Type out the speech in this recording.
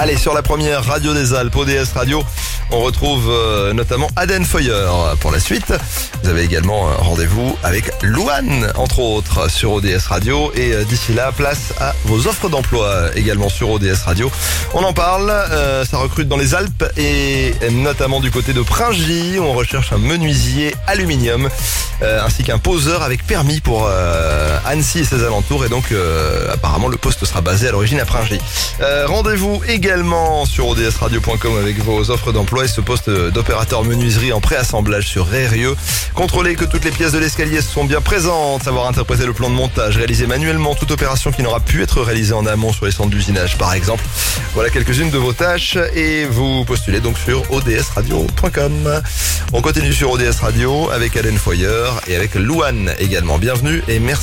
Allez, sur la première radio des Alpes, ODS Radio, on retrouve notamment Aden Feuer pour la suite. Vous avez également un rendez-vous avec Louane, entre autres, sur ODS Radio. Et d'ici là, place à vos offres d'emploi également sur ODS Radio. On en parle, ça recrute dans les Alpes et notamment du côté de Pringy. On recherche un menuisier aluminium ainsi qu'un poseur avec permis pour Annecy et ses alentours. Et donc, apparemment, le poste sera basé à l'origine à Pringy. Rendez-vous également sur odsradio.com avec vos offres d'emploi et ce poste d'opérateur menuiserie en préassemblage sur Rérieux. Contrôlez que toutes les pièces de l'escalier sont bien présentes, savoir interpréter le plan de montage, réaliser manuellement toute opération qui n'aura pu être réalisée en amont sur les centres d'usinage par exemple. Voilà quelques-unes de vos tâches et vous postulez donc sur odsradio.com. On continue sur ODS Radio avec Aden Foyer et avec Louane également. Bienvenue et merci.